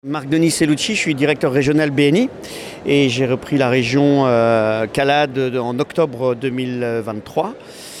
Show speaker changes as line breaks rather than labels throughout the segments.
Marc-Denis Cellucci, je suis directeur régional BNI et j'ai repris la région Calade en octobre 2023.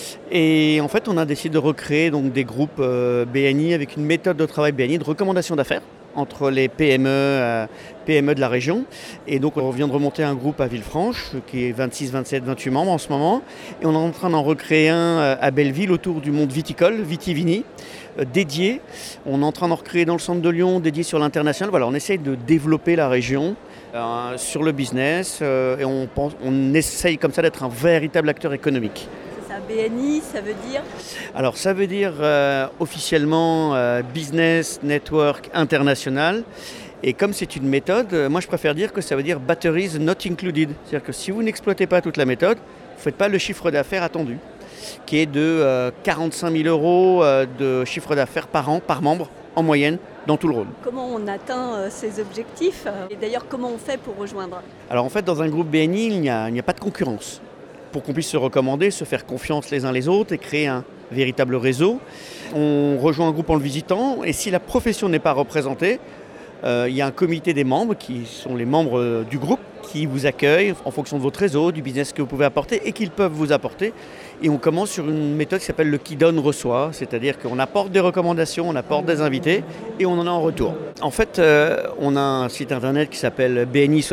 Et en fait, on a décidé de recréer donc, des groupes BNI avec une méthode de travail BNI de recommandation d'affaires entre les PME de la région. Et donc, on vient de remonter un groupe à Villefranche qui est 26, 27, 28 membres en ce moment. Et on est en train d'en recréer un à Belleville autour du monde viticole, Vitivini, dédié. On est en train d'en recréer dans le centre de Lyon, dédié sur l'international. Voilà, on essaye de développer la région sur le business et on essaye comme ça d'être un véritable acteur économique.
BNI, ça veut dire ?
Alors ça veut dire officiellement Business Network International. Et comme c'est une méthode, moi je préfère dire que ça veut dire Batteries Not Included. C'est-à-dire que si vous n'exploitez pas toute la méthode, vous ne faites pas le chiffre d'affaires attendu, qui est de 45 000 euros de chiffre d'affaires par an, par membre, en moyenne, dans tout le Rhône.
Comment on atteint ces objectifs ? Et d'ailleurs, comment on fait pour rejoindre ?
Alors en fait, dans un groupe BNI, il n'y a pas de concurrence. Pour qu'on puisse se recommander, se faire confiance les uns les autres et créer un véritable réseau. On rejoint un groupe en le visitant et si la profession n'est pas représentée, il y a un comité des membres qui sont les membres du groupe qui vous accueillent en fonction de votre réseau, du business que vous pouvez apporter et qu'ils peuvent vous apporter. Et on commence sur une méthode qui s'appelle le qui donne reçoit, c'est-à-dire qu'on apporte des recommandations, on apporte des invités et on en a en retour. En fait, on a un site internet qui s'appelle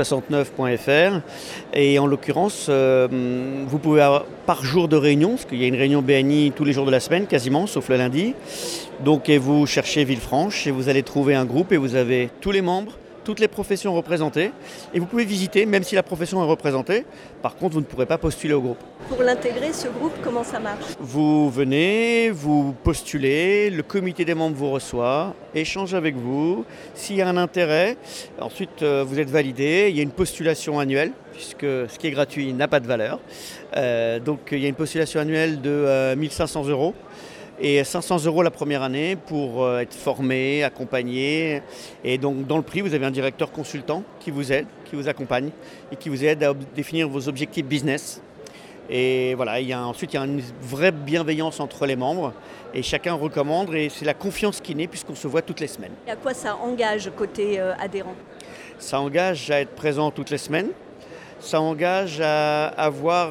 bni69.fr et en l'occurrence, vous pouvez avoir par jour de réunion, parce qu'il y a une réunion BNI tous les jours de la semaine quasiment, sauf le lundi. Donc et vous cherchez Villefranche et vous allez trouver un groupe et vous avez tous les membres, toutes les professions représentées et vous pouvez visiter même si la profession est représentée. Par contre, vous ne pourrez pas postuler au groupe.
Pour l'intégrer, ce groupe, comment ça marche ?
Vous venez, vous postulez, le comité des membres vous reçoit, échange avec vous. S'il y a un intérêt, ensuite vous êtes validé. Il y a une postulation annuelle puisque ce qui est gratuit n'a pas de valeur. Donc il y a une postulation annuelle de 1 500 euros. Et 500 euros la première année pour être formé, accompagné. Et donc dans le prix, vous avez un directeur consultant qui vous aide, qui vous accompagne et qui vous aide à définir vos objectifs business. Et voilà, ensuite il y a une vraie bienveillance entre les membres et chacun recommande et c'est la confiance qui naît puisqu'on se voit toutes les semaines.
Et à quoi ça engage côté adhérent ?
Ça engage à être présent toutes les semaines. Ça engage à avoir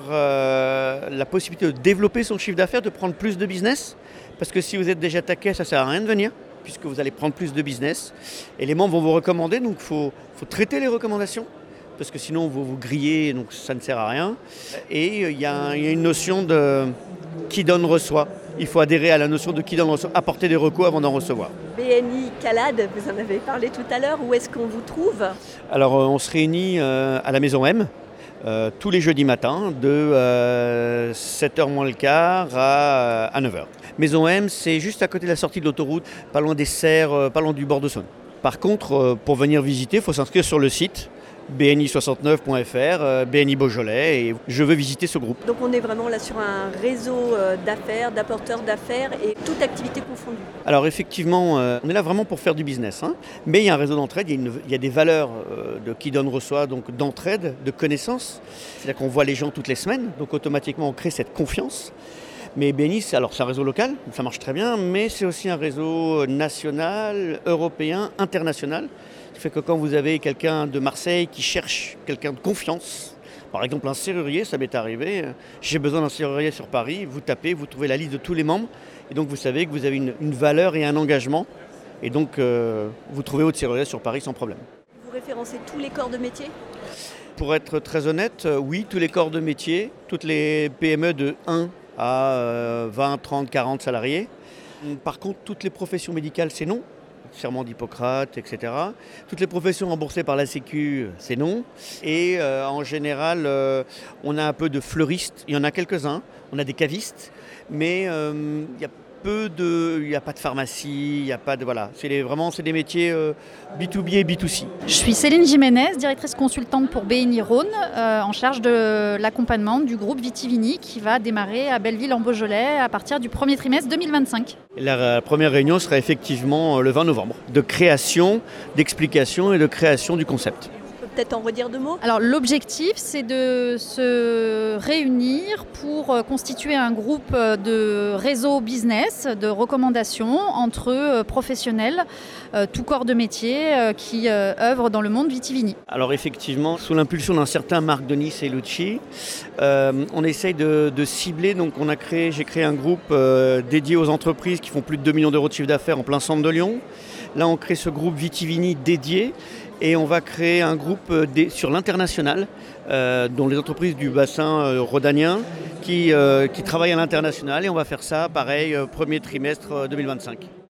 la possibilité de développer son chiffre d'affaires, de prendre plus de business. Parce que si vous êtes déjà taquet, ça ne sert à rien de venir, puisque vous allez prendre plus de business. Et les membres vont vous recommander, donc il faut traiter les recommandations, parce que sinon vous vous grillez, donc ça ne sert à rien. Et il y a une notion de qui donne reçoit. Il faut adhérer à la notion de qui donne reçoit, apporter des recours avant d'en recevoir.
BNI Calade, vous en avez parlé tout à l'heure, où est-ce qu'on vous trouve ?
Alors on se réunit à la Maison M. Tous les jeudis matins de 7h moins le quart à 9h. Maison M, c'est juste à côté de la sortie de l'autoroute, pas loin des serres, pas loin du bord de Saône. Par contre, pour venir visiter, il faut s'inscrire sur le site bni69.fr, BNI Beaujolais, et je veux visiter ce groupe.
Donc on est vraiment là sur un réseau d'affaires, d'apporteurs d'affaires et toute activité confondue.
Alors effectivement, on est là vraiment pour faire du business, mais il y a un réseau d'entraide, il y a des valeurs de qui donne reçoit, donc d'entraide, de connaissance. C'est-à-dire qu'on voit les gens toutes les semaines, donc automatiquement on crée cette confiance. Mais BNI, c'est un réseau local, ça marche très bien, mais c'est aussi un réseau national, européen, international. Ça fait que quand vous avez quelqu'un de Marseille qui cherche quelqu'un de confiance, par exemple un serrurier, ça m'est arrivé, j'ai besoin d'un serrurier sur Paris, vous tapez, vous trouvez la liste de tous les membres, et donc vous savez que vous avez une valeur et un engagement, et donc vous trouvez votre serrurier sur Paris sans problème.
Vous référencez tous les corps de métier ?
Pour être très honnête, oui, tous les corps de métier, toutes les PME de 1 à 20, 30, 40 salariés. Par contre, toutes les professions médicales, c'est non. Serment d'Hippocrate, etc. Toutes les professions remboursées par la Sécu, c'est non. Et en général, on a un peu de fleuristes, il y en a quelques-uns, on a des cavistes, mais il n'y a pas de pharmacie, il n'y a pas de... Voilà, c'est des métiers B2B et B2C.
Je suis Céline Jiménez, directrice consultante pour BNI Rhône, en charge de l'accompagnement du groupe Vitivini qui va démarrer à Belleville en Beaujolais à partir du premier trimestre 2025.
La première réunion sera effectivement le 20 novembre, de création, d'explication et de création du concept.
On ne peut peut-être en redire 2 mots?
Alors l'objectif, c'est de se réunir pour constituer un groupe de réseau business, de recommandations entre professionnels, tout corps de métier qui œuvrent dans le monde vitivini.
Alors effectivement, sous l'impulsion d'un certain Marc Denis et Lucci, on essaye de cibler. Donc j'ai créé un groupe dédié aux entreprises qui font plus de 2 millions d'euros de chiffre d'affaires en plein centre de Lyon. Là, on crée ce groupe Vitivini dédié et on va créer un groupe sur l'international, dont les entreprises du bassin rhodanien qui travaillent à l'international. Et on va faire ça, pareil, premier trimestre 2025.